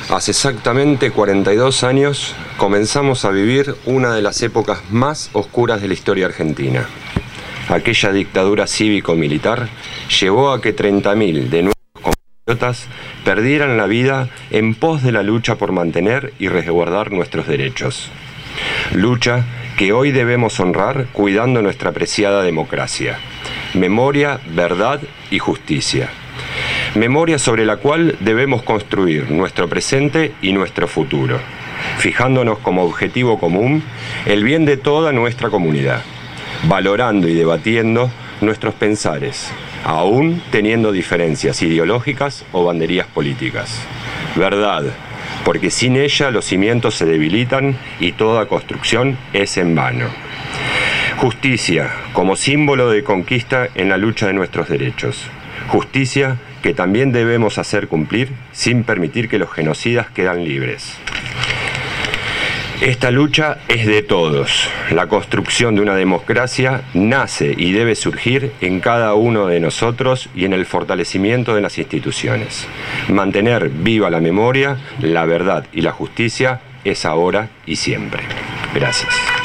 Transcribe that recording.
Hace exactamente 42 años comenzamos a vivir una de las épocas más oscuras de la historia argentina. Aquella dictadura cívico-militar llevó a que 30.000 de nuestros compatriotas perdieran la vida en pos de la lucha por mantener y resguardar nuestros derechos. Lucha que hoy debemos honrar cuidando nuestra preciada democracia. Memoria, verdad y justicia. Memoria sobre la cual debemos construir nuestro presente y nuestro futuro, fijándonos como objetivo común el bien de toda nuestra comunidad, valorando y debatiendo nuestros pensares, aún teniendo diferencias ideológicas o banderías políticas. Verdad, porque sin ella los cimientos se debilitan y toda construcción es en vano. Justicia, como símbolo de conquista en la lucha de nuestros derechos. Justicia que también debemos hacer cumplir sin permitir que los genocidas quedan libres. Esta lucha es de todos. La construcción de una democracia nace y debe surgir en cada uno de nosotros y en el fortalecimiento de las instituciones. Mantener viva la memoria, la verdad y la justicia es ahora y siempre. Gracias.